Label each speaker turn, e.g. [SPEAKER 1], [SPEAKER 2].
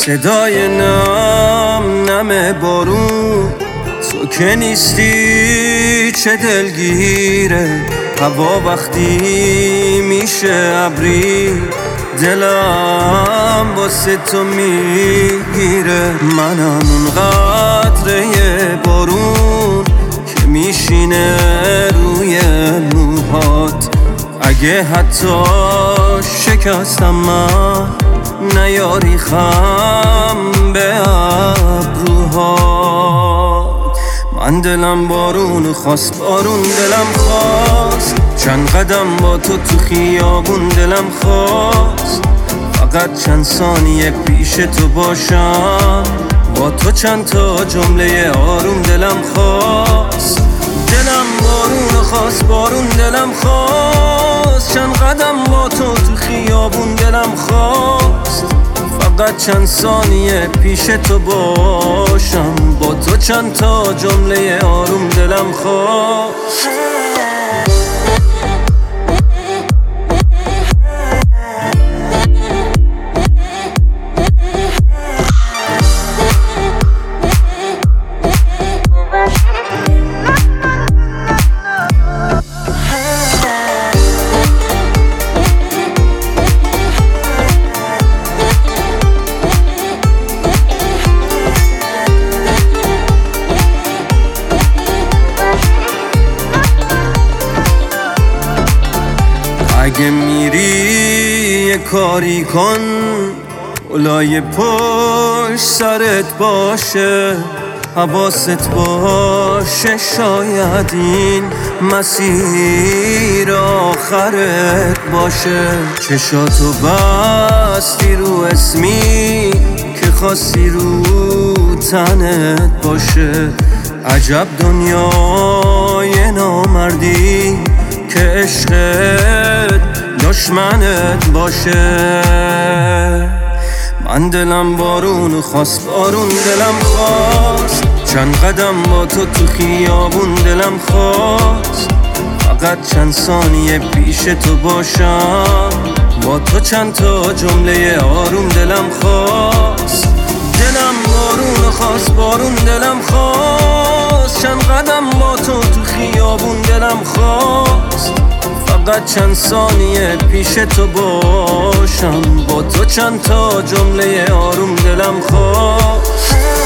[SPEAKER 1] صدای نم بارون، تو که نیستی چه دلگیره. هوا وقتی میشه ابری، دلم واسه تو میگیره. منم اون قطره بارون که میشینه روی موهات. اگه حتی شکستم من، نیاری خم به ابروهات. من دلم بارون خواست، بارون دلم خواست. چند قدم با تو خیابون دلم خواست. فقط چند ثانیه پیش تو باشم، با تو چند تا جمله آروم دلم خواست. دلم بارون خواست، بارون دلم خواست. چند قدم با تو خیابون دلم خواست. فقط چند ثانیه پیش تو باشم، با تو چند تا جمله آروم دلم خواست. اگه میری یه کاری کن، اولای پشت سرت باشه. حواست باشه شاید این مسیر آخرت باشه. چشاتو بستی رو اسمی که خواستی رو تنت باشه. عجب دنیای نامردی که عشقت دشمنت باشه. من دلم بارون خواست، بارون دلم خواست. چند قدم با تو خیابون دلم خواست. فقط چند ثانیه پیش تو باشم، با تو چند تا جمله آروم دلم خواست. دلم بارون خواست، بارون دلم خواست. چند قدم با تو خیابون دلم خواست. فقط چند ثانیه پیش تو باشم، با تو چند تا جمله آروم دلم خواست.